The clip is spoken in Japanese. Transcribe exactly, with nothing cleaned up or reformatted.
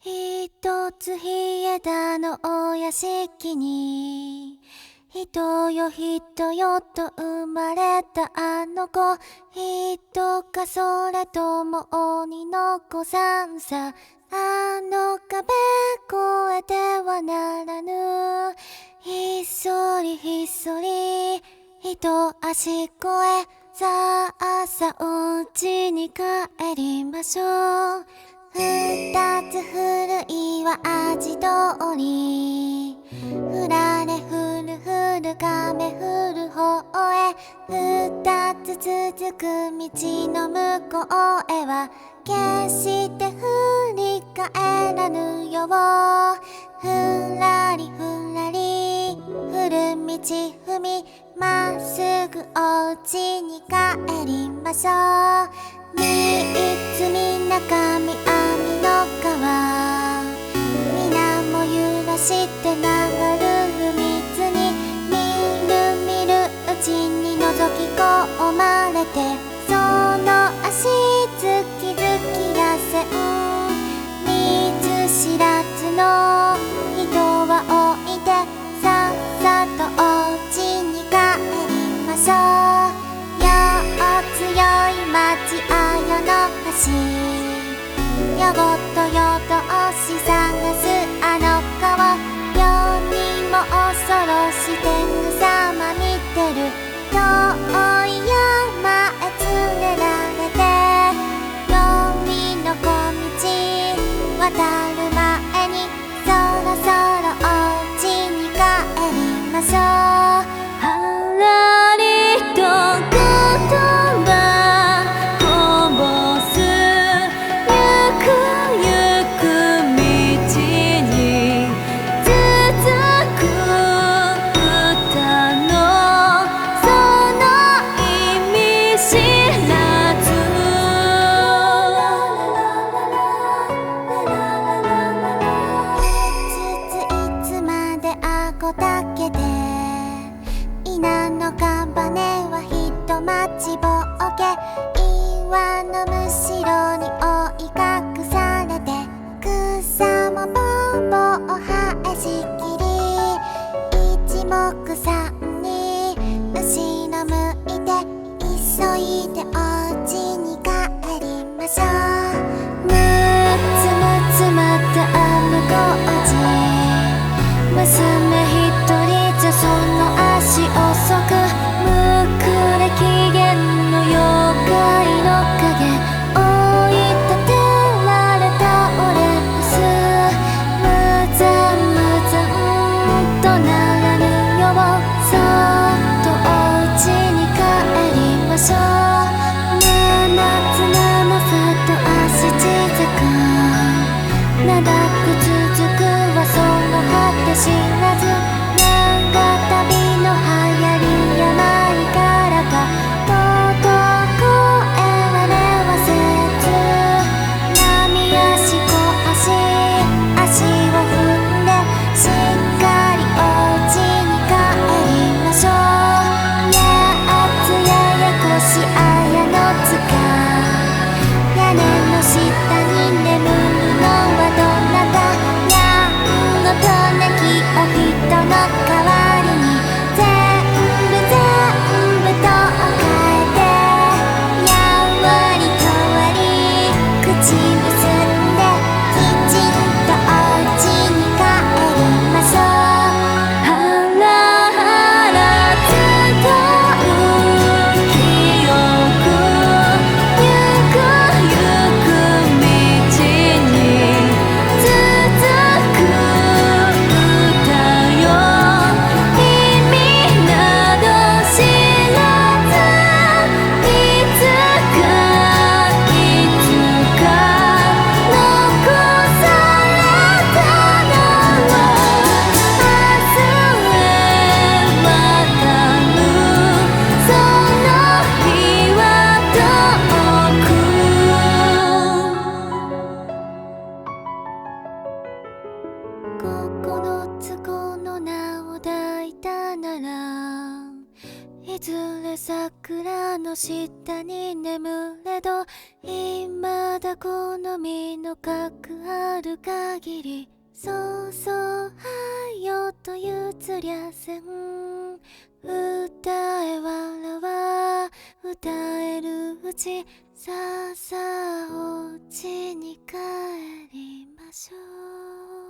一つ日枝のお屋敷に人よ人よと生まれたあの子、人かそれとも鬼の子さんさ。あの壁越えてはならぬ、ひっそりひっそり一足越え、さあさあうちに帰りましょう。二つ古いは味通り、ふられふるふる亀ふる方へ、二つ続く道の向こうへは決して振り返らぬよう。ふらりふらり古道踏みまっすぐおうちに帰りましょう。三つみなかみあみの川、皆も揺らして流る水に、みるみるうちに覗き込まれて、その足つきづきらせん、見ず知らずの人は置いて、さっさとおうちに帰りましょう。強い町あよの橋、よごと夜通し探すあの顔、世にも恐ろし天狗様見てる。遠い山へ連れられて、夜の小道渡る前に、そろそろおうちに帰りましょう。はらりと稲のかばねはひとまちぼうけ、岩のむしろに覆い隠されて、草もぼうぼう生えしきり、一目散に後ろ向いて、急いでおうちに帰りましょう。むつむつまたあの工事、娘一人じゃその足遅く、むくれ機嫌の妖怪の影、追い立てられたオレンス、むざんむざんとならぬよう、そっとおうちに帰りましょう。七つ七さと足小さく長く続くはその果て知らず、長旅の流行り病からか、とうとう声はれはせず、波足小足足を踏んで、しっかりおうちに帰りましょう。やつややこしあやのつか、屋根の下に眠るのはどなた、なんのとなきおで桜の下に眠れど、未だこの身の核ある限り、そうそうはよと譲りゃせん。歌え笑わ歌えるうち、さあさあお家に帰りましょう。